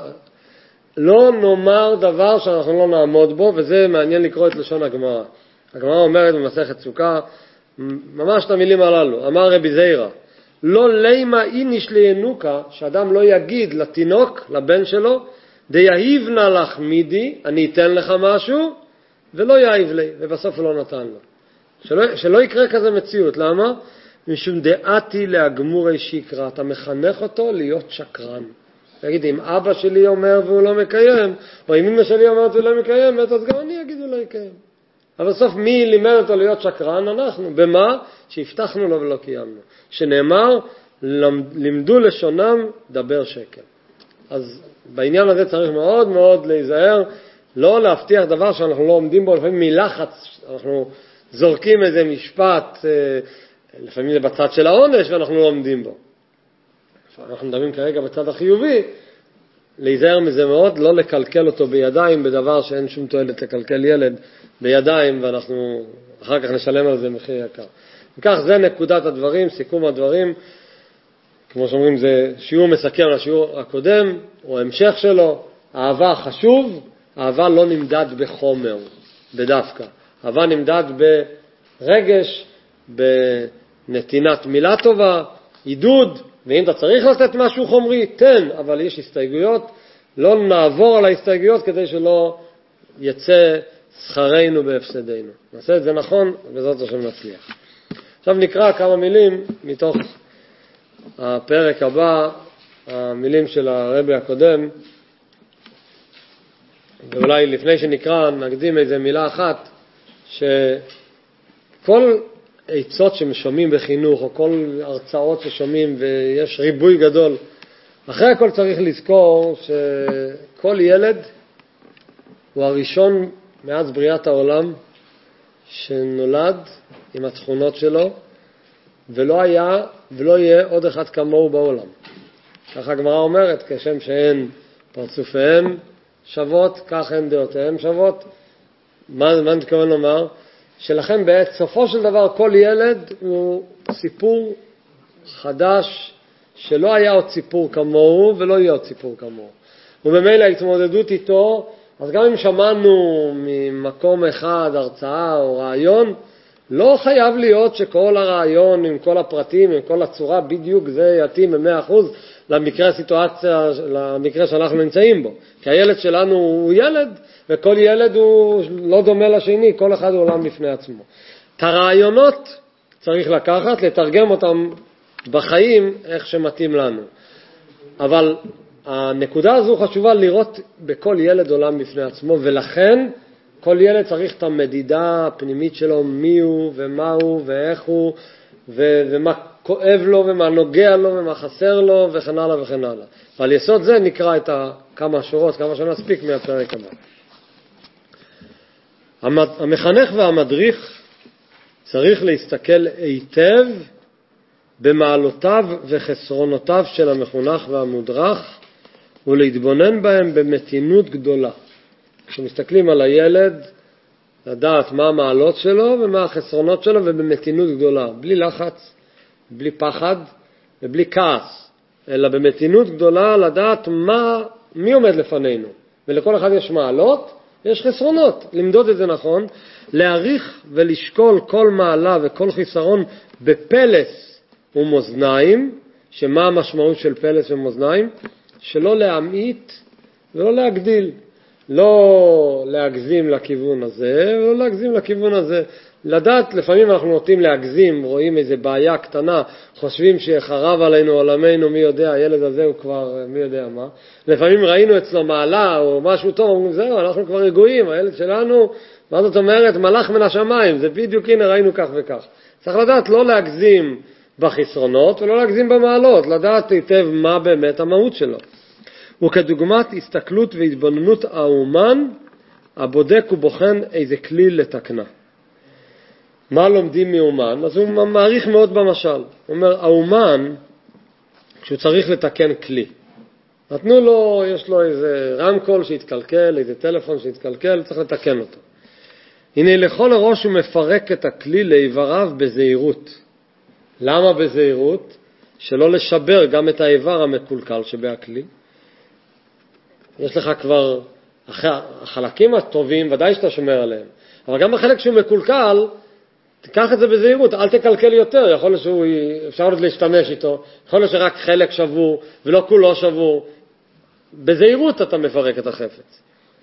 לא נאמר דבר שאנחנו לא נעמוד בו, וזה מעניין לקרוא את לשון הגמרא. הגמרא אומרת במסכת סוכה, ממש את המילים הללו, אמר רבי זיירא, לא לימה איניש לינוקה, שאדם לא יגיד לתינוק, לבן שלו, דיהיבנה לך מידי, אני אתן לך משהו, ולא יאיב לי, ובסוף הוא לא נתן לו. שלא, שלא יקרה כזה מציאות, למה? משום דעתי להגמורי שיקרא, אתה מחנך אותו להיות שקרן. תגיד, אם אבא שלי אומר והוא לא מקיים, או אם אמא שלי אומרת והוא לא מקיים, אז גם אני אגיד הוא לא יקיים. אבל בסוף מי לימד אותו להיות שקרן? אנחנו. במה? שהבטחנו לו ולא קיימנו. שנאמר, לימדו לשונם דבר שקר. אז בעניין הזה צריך מאוד מאוד להיזהר, לא להבטיח דבר שאנחנו לא עומדים בו, לפעמים מלחץ, אנחנו זורקים איזה משפט, לפעמים זה בצד של העונש ואנחנו לא עומדים בו. אנחנו מדברים כרגע בצד החיובי, להיזהר מזה מאוד, לא לקלקל אותו בידיים, בדבר שאין שום תועלת לקלקל ילד בידיים, ואנחנו אחר כך נשלם על זה מחיר יקר. וכך זה נקודת הדברים, סיכום הדברים, כמו שאומרים זה שיעור מסכם לשיעור הקודם, או המשך שלו, אהבה חשוב, אהבה לא נמדד בחומר, בדווקא. אהבה נמדד ברגש, בנתינת מילה טובה, עידוד, ואם אתה צריך לתת משהו חומרי, תן, אבל יש הסתייגויות, לא נעבור על ההסתייגויות כדי שלא יצא שכרנו בהפסדנו. נעשה את זה נכון, וזאת השם נצליח. עכשיו נקרא כמה מילים מתוך הפרק הבא, המילים של הרבי הקודם, ואולי לפני שנקרא נקדים איזה מילה אחת, שכל עצות שמשומעים בחינוך, או כל הרצאות ששומעים ויש ריבוי גדול, אחרי הכל צריך לזכור שכל ילד הוא הראשון מאז בריאת העולם שנולד עם התכונות שלו, ולא היה ולא יהיה עוד אחד כמוהו בעולם. ככה הגמרא אומרת, כשם שאין פרצופיהם שוות, כך הן דעותיהם שוות. מה, מה מתכוון לומר? שלכן בסופו של דבר כל ילד הוא סיפור חדש, שלא היה עוד סיפור כמוהו ולא יהיה עוד סיפור כמוהו. ובמילא ההתמודדות איתו, אז גם אם שמענו ממקום אחד הרצאה או רעיון, לא חייב להיות שכל הרעיון עם כל הפרטים, עם כל הצורה, בדיוק זה יתאים ב-מאה אחוז למקרה הסיטואציה, למקרה שאנחנו נמצאים בו. כי הילד שלנו הוא ילד, וכל ילד הוא לא דומה לשני, כל אחד הוא עולם בפני עצמו. את הרעיונות צריך לקחת, לתרגם אותם בחיים איך שמתאים לנו. אבל הנקודה הזו חשובה לראות בכל ילד עולם בפני עצמו, ולכן כל ילד צריך את המדידה הפנימית שלו, מי הוא ומה הוא ואיך הוא, ו- ומה כואב לו ומה נוגע לו ומה חסר לו וכן הלאה וכן הלאה. ועל יסוד זה נקרא את כמה שורות, כמה שנספיק מהפרק הבא. המחנך והמדריך צריך להסתכל היטב במעלותיו וחסרונותיו של המחונך והמודרך, ולהתבונן בהם במתינות גדולה. כשמסתכלים על הילד, לדעת מה המעלות שלו ומה החסרונות שלו, ובמתינות גדולה, בלי לחץ, בלי פחד ובלי כעס, אלא במתינות גדולה לדעת מה, מי עומד לפנינו. ולכל אחד יש מעלות יש חסרונות, למדוד את זה נכון, להעריך ולשקול כל מעלה וכל חיסרון בפלס ומאזניים, שמה המשמעות של פלס ומאזניים? שלא להמעיט ולא להגדיל, לא להגזים לכיוון הזה ולא להגזים לכיוון הזה. לדעת, לפעמים אנחנו נוטים להגזים, רואים איזה בעיה קטנה, חושבים שחרב עלינו עולמנו, מי יודע, הילד הזה הוא כבר, מי יודע מה. לפעמים ראינו אצלו מעלה או משהו טוב, אומרים, זהו, אנחנו כבר רגועים, הילד שלנו, מה זאת אומרת, מלאך מן השמיים, זה בדיוק, הנה ראינו כך וכך. צריך לדעת לא להגזים בחסרונות ולא להגזים במעלות, לדעת היטב מה באמת המהות שלו. וכדוגמת הסתכלות והתבוננות האומן, הבודק ובוחן איזה כלי לתקנה. מה לומדים מאומן? אז הוא מעריך מאוד במשל. הוא אומר, האומן, כשהוא צריך לתקן כלי, נתנו לו, יש לו איזה רמקול שהתקלקל, איזה טלפון שהתקלקל, צריך לתקן אותו. הנה לכל הראש הוא מפרק את הכלי לאיבריו בזהירות. למה בזהירות? שלא לשבר גם את האיבר המקולקל שבהכלי. יש לך כבר, החלקים הטובים, ודאי שאתה שומר עליהם. אבל גם החלק שהוא מקולקל, תיקח את זה בזהירות, אל תקלקל יותר, יכול להיות שהוא, אפשר עוד להשתמש איתו, יכול להיות שרק חלק שבור ולא כולו שבור. בזהירות אתה מפרק את החפץ.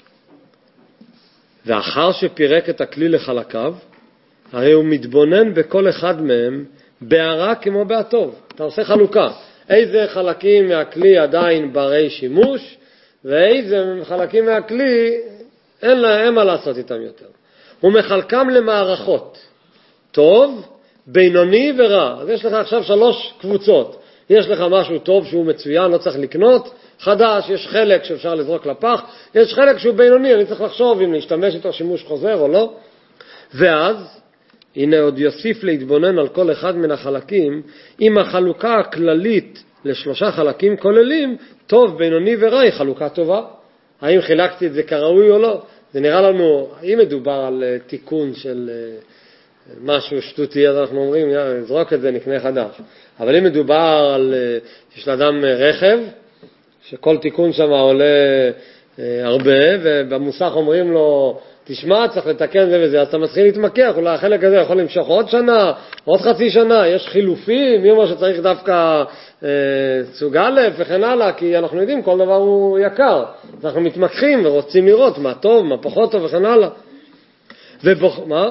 ואחר שפירק את הכלי לחלקיו, הרי הוא מתבונן בכל אחד מהם בהרע כמו בהטוב. אתה עושה חלוקה. איזה חלקים מהכלי עדיין ברי שימוש, ואיזה חלקים מהכלי אין להם מה לעשות איתם יותר. הוא מחלקם למערכות. טוב, בינוני ורע. אז יש לך עכשיו שלוש קבוצות. יש לך משהו טוב שהוא מצוין, לא צריך לקנות. חדש, יש חלק שאפשר לזרוק לפח. יש חלק שהוא בינוני, אני צריך לחשוב אם להשתמש איתו שימוש חוזר או לא. ואז, הנה עוד יוסיף להתבונן על כל אחד מן החלקים, אם החלוקה הכללית לשלושה חלקים כוללים, טוב, בינוני ורע היא חלוקה טובה. האם חילקתי את זה כראוי או לא? זה נראה לנו, אם מדובר על תיקון של משהו שטותי, אז אנחנו אומרים, זרוק את זה, נקנה חדש. אבל אם מדובר על, יש לאדם רכב, שכל תיקון שם עולה הרבה, ובמוסך אומרים לו, תשמע, צריך לתקן זה וזה, אז אתה מתחיל להתמקח, אולי החלק הזה יכול למשוך עוד שנה, עוד חצי שנה, יש חילופים, מי אומר שצריך דווקא אה, סוג א' וכן הלאה, כי אנחנו יודעים, כל דבר הוא יקר. אז אנחנו מתמקחים ורוצים לראות מה טוב, מה פחות טוב וכן הלאה. ובוח... מה?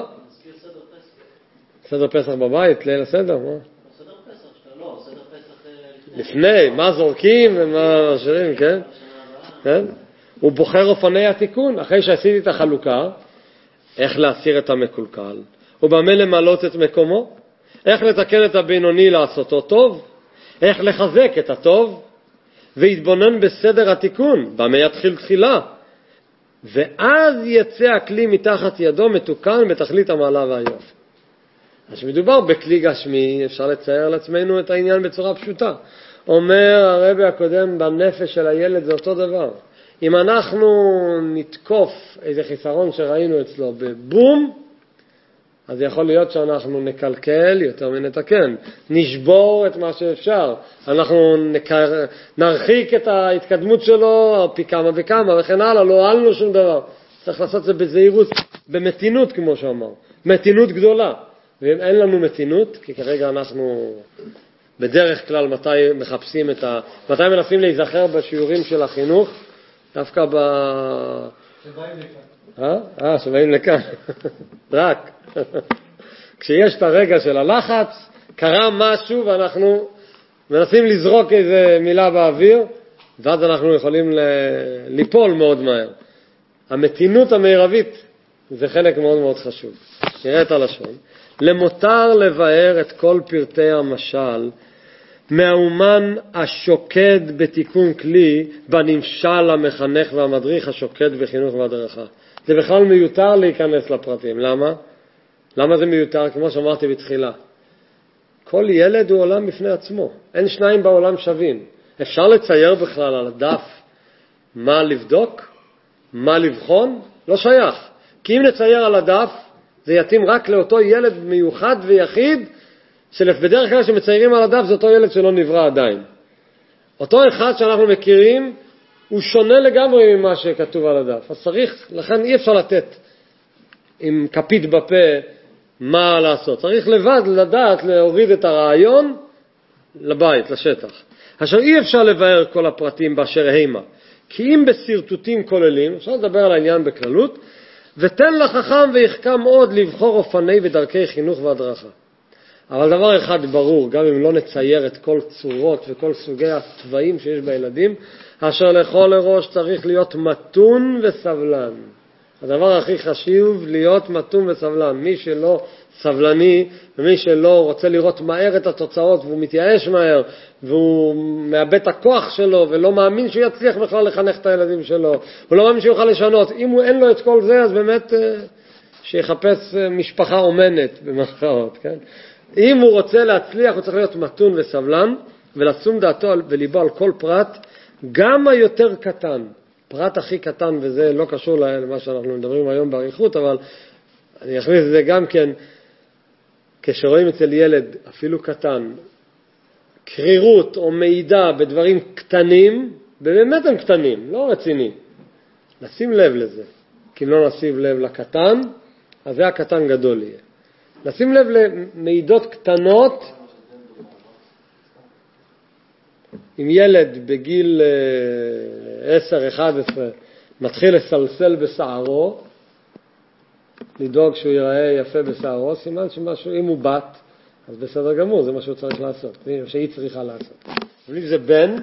סדר פסח בבית, ליל הסדר, מה? סדר פסח, שאתה לא, סדר פסח לפני, מה זורקים ומה משאירים, כן? כן? הוא בוחר אופני התיקון, אחרי שעשיתי את החלוקה, איך להסיר את המקולקל, ובמה למלות את מקומו, איך לתקן את הבינוני לעשותו טוב, איך לחזק את הטוב, והתבונן בסדר התיקון, במה יתחיל תחילה, ואז יצא הכלי מתחת ידו מתוקן בתכלית המעלה והיופי. אז שמדובר בכלי גשמי, אפשר לצייר לעצמנו את העניין בצורה פשוטה. אומר הרבי הקודם, בנפש של הילד זה אותו דבר. אם אנחנו נתקוף איזה חיסרון שראינו אצלו בבום, אז יכול להיות שאנחנו נקלקל יותר מנתקן. נשבור את מה שאפשר. אנחנו נקר... נרחיק את ההתקדמות שלו פי כמה וכמה וכן הלאה, לא הועלנו שום דבר. צריך לעשות את זה בזהירות, במתינות כמו שאמר. מתינות גדולה. ואם אין לנו מתינות, כי כרגע אנחנו בדרך כלל מתי מחפשים את ה... מתי מנסים להיזכר בשיעורים של החינוך, דווקא ב... שבאים לכאן. אה? אה, שבאים לכאן. רק. כשיש את הרגע של הלחץ, קרה משהו ואנחנו מנסים לזרוק איזה מילה באוויר, ואז אנחנו יכולים ליפול מאוד מהר. המתינות המערבית זה חלק מאוד מאוד חשוב. נראה את הלשון. למותר לבאר את כל פרטי המשל, מהאומן השוקד בתיקון כלי, בנמשל המחנך והמדריך השוקד בחינוך והדרכה. זה בכלל מיותר להיכנס לפרטים. למה? למה זה מיותר? כמו שאמרתי בתחילה. כל ילד הוא עולם בפני עצמו. אין שניים בעולם שווים. אפשר לצייר בכלל על הדף מה לבדוק, מה לבחון, לא שייך. כי אם נצייר על הדף, זה יתאים רק לאותו ילד מיוחד ויחיד, שבדרך כלל שמציירים על הדף זה אותו ילד שלא נברא עדיין. אותו אחד שאנחנו מכירים, הוא שונה לגמרי ממה שכתוב על הדף. אז צריך, לכן אי אפשר לתת עם כפית בפה מה לעשות. צריך לבד לדעת להוריד את הרעיון לבית, לשטח. אשר אי אפשר לבאר כל הפרטים באשר הימה. כי אם בסרטוטים כוללים, אפשר לדבר על העניין בכללות, ותן לחכם ויחכם עוד לבחור אופני ודרכי חינוך והדרכה. אבל דבר אחד ברור, גם אם לא נצייר את כל צורות וכל סוגי הצבעים שיש בילדים, אשר לכל ראש צריך להיות מתון וסבלן. הדבר הכי חשוב, להיות מתון וסבלן. מי שלא סבלני, ומי שלא רוצה לראות מהר את התוצאות, והוא מתייאש מהר, והוא מאבד את הכוח שלו, ולא מאמין שהוא יצליח בכלל לחנך את הילדים שלו, הוא לא מאמין שהוא יוכל לשנות. אם הוא אין לו את כל זה, אז באמת שיחפש משפחה אומנת, במרכאות, כן? אם הוא רוצה להצליח, הוא צריך להיות מתון וסבלן, ולשום דעתו וליבו על כל פרט, גם היותר קטן. פרט הכי קטן, וזה לא קשור למה שאנחנו מדברים היום בעריכות, אבל אני אכניס את זה גם כן, כשרואים אצל ילד אפילו קטן, קרירות או מידע בדברים קטנים, באמת הם קטנים, לא רציניים. נשים לב לזה. כי אם לא נשים לב לקטן, אז זה הקטן גדול יהיה. נשים לב למידות קטנות. אם ילד בגיל עשר אחת עשרה מתחיל לסלסל בשערו, לדאוג שהוא ייראה יפה בשערו, סימן שמשהו, אם הוא בת, אז בסדר גמור, זה מה שהוא צריך לעשות, שהיא צריכה לעשות. אבל אם זה בן,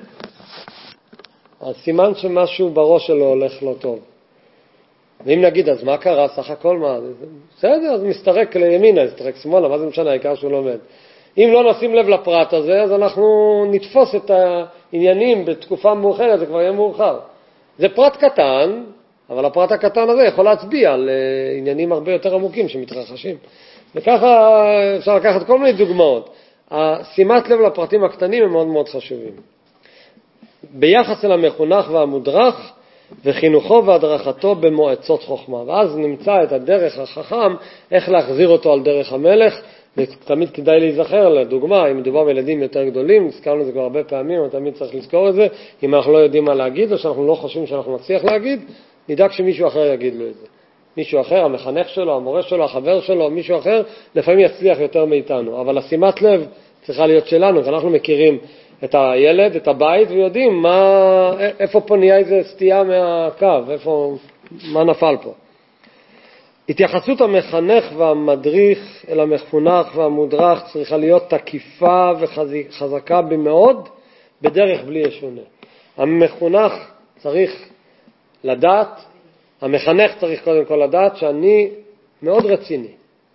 אז סימן שמשהו בראש שלו הולך לא טוב. ואם נגיד, אז מה קרה? סך הכל מה? בסדר, אז מסתרק לימינה, מסתרק שמאלה, מה זה משנה? העיקר שהוא לומד. אם לא נשים לב לפרט הזה, אז אנחנו נתפוס את העניינים בתקופה מאוחרת, זה כבר יהיה מאוחר. זה פרט קטן, אבל הפרט הקטן הזה יכול להצביע על עניינים הרבה יותר עמוקים שמתרחשים. וככה אפשר לקחת כל מיני דוגמאות. שימת לב לפרטים הקטנים הם מאוד מאוד חשובים. ביחס אל המחונך והמודרך, וחינוכו והדרכתו במועצות חוכמה. ואז נמצא את הדרך החכם, איך להחזיר אותו על דרך המלך, ותמיד כדאי להיזכר, לדוגמה, אם מדובר בילדים יותר גדולים, הזכרנו את זה כבר הרבה פעמים, אבל תמיד צריך לזכור את זה, אם אנחנו לא יודעים מה להגיד, או שאנחנו לא חושבים שאנחנו נצליח להגיד, נדאג שמישהו אחר יגיד לו את זה. מישהו אחר, המחנך שלו, המורה שלו, החבר שלו, מישהו אחר, לפעמים יצליח יותר מאיתנו. אבל השימת לב צריכה להיות שלנו, כי אנחנו מכירים את הילד, את הבית, ויודעים מה, איפה פה נהיה איזה סטייה מהקו, איפה, מה נפל פה. התייחסות המחנך והמדריך אל המחונך והמודרך צריכה להיות תקיפה וחזקה במאוד, בדרך בלי ישונה. המחונך צריך לדעת, המחנך צריך קודם כל לדעת שאני מאוד רציני,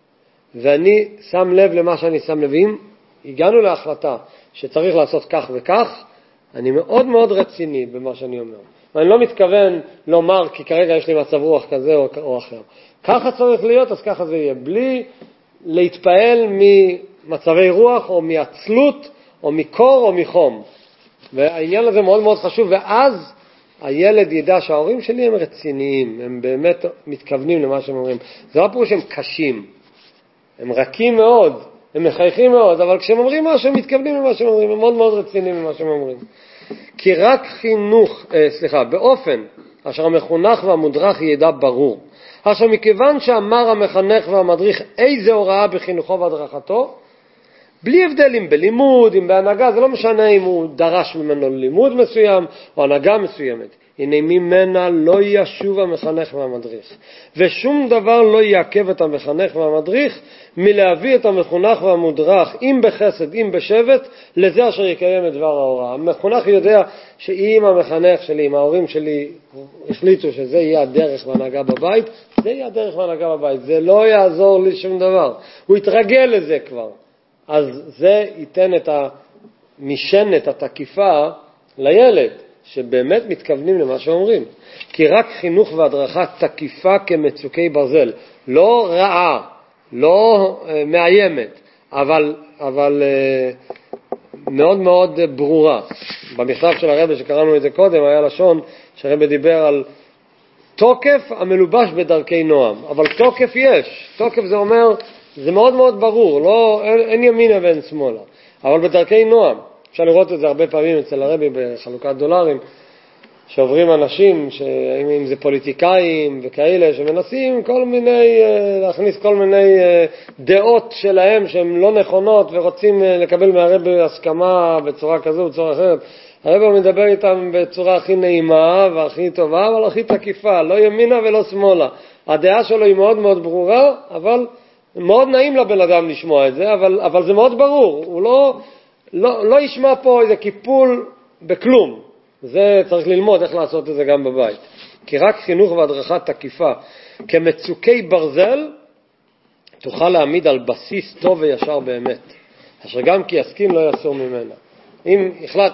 ואני שם לב למה שאני שם לב. אם הגענו להחלטה שצריך לעשות כך וכך, אני מאוד מאוד רציני במה שאני אומר. ואני לא מתכוון לומר כי כרגע יש לי מצב רוח כזה או, או אחר. ככה צריך להיות, אז ככה זה יהיה, בלי להתפעל ממצבי רוח או מעצלות או מקור או מחום. והעניין הזה מאוד מאוד חשוב, ואז הילד ידע שההורים שלי הם רציניים, הם באמת מתכוונים למה שהם אומרים. זה לא פירוש שהם קשים, הם רכים מאוד, הם מחייכים מאוד, אבל כשהם אומרים מה שהם מתכוונים למה שהם אומרים, הם מאוד מאוד רציניים למה שהם אומרים. כי רק חינוך, אה, סליחה, באופן אשר המחונך והמודרך ידע ברור. אשר מכיוון שאמר המחנך והמדריך איזה הוראה בחינוכו והדרכתו, בלי הבדלים בלימוד, אם בהנהגה, זה לא משנה אם הוא דרש ממנו לימוד מסוים או הנהגה מסוימת. הנה ממנה לא ישוב המחנך והמדריך. ושום דבר לא יעכב את המחנך והמדריך מלהביא את המחונך והמודרך, אם בחסד, אם בשבט, לזה אשר יקיים את דבר ההוראה. המחונך יודע שאם המחנך שלי, אם ההורים שלי החליטו שזה יהיה הדרך והנהגה בבית, זה יהיה הדרך והנהגה בבית. זה לא יעזור לי שום דבר. הוא יתרגל לזה כבר. אז זה ייתן את המשנת, התקיפה לילד, שבאמת מתכוונים למה שאומרים. כי רק חינוך והדרכה תקיפה כמצוקי ברזל, לא רעה, לא uh, מאיימת, אבל, אבל uh, מאוד מאוד ברורה. במכתב של הרבי שקראנו את זה קודם, היה לשון שהרבי דיבר על תוקף המלובש בדרכי נועם. אבל תוקף יש, תוקף זה אומר, זה מאוד מאוד ברור, לא, אין, אין ימינה ואין שמאלה. אבל בדרכי נועם, אפשר לראות את זה הרבה פעמים אצל הרבי בחלוקת דולרים, שעוברים אנשים, אם זה פוליטיקאים וכאלה, שמנסים כל מיני, להכניס כל מיני דעות שלהם שהן לא נכונות ורוצים לקבל מהרב הסכמה בצורה כזו, בצורה אחרת. הרב מדבר איתם בצורה הכי נעימה והכי טובה, אבל הכי תקיפה, לא ימינה ולא שמאלה. הדעה שלו היא מאוד מאוד ברורה, אבל מאוד נעים לבן אדם לשמוע את זה, אבל, אבל זה מאוד ברור. הוא לא, לא, לא ישמע פה איזה קיפול בכלום. זה צריך ללמוד איך לעשות את זה גם בבית. כי רק חינוך והדרכה תקיפה כמצוקי ברזל תוכל להעמיד על בסיס טוב וישר באמת. אשר גם כי יסכים לא יסור ממנה. אם החלט,